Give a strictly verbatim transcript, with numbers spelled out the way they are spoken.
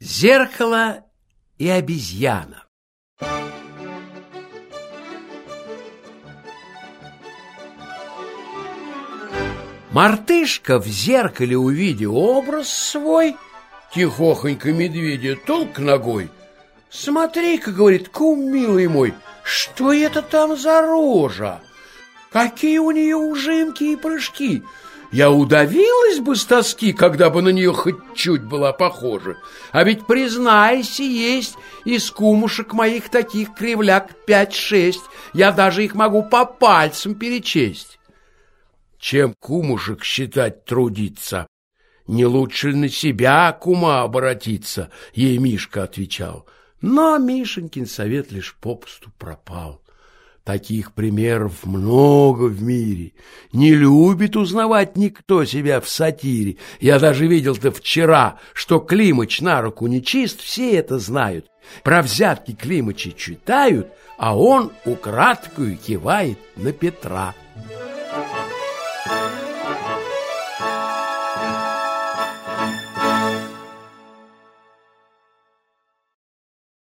Зеркало и обезьяна. Мартышка, в зеркале увидя образ свой, тихохонько медведя толк ногой. «Смотри-ка, — говорит, — кум милый мой, что это там за рожа? Какие у нее ужимки и прыжки! Я удавилась бы с тоски, когда бы на нее хоть чуть была похожа. А ведь, признайся, есть из кумушек моих таких кривляк пять-шесть. Я даже их могу по пальцам перечесть». Чем кумушек считать трудиться? Не лучше на себя, кума, обратиться, ей Мишка отвечал. Но Мишенькин совет лишь попусту пропал. Таких примеров много в мире. Не любит узнавать никто себя в сатире. Я даже видел-то вчера, что Климыч на руку нечист, все это знают. Про взятки Климыча читают, а он украдкою кивает на Петра.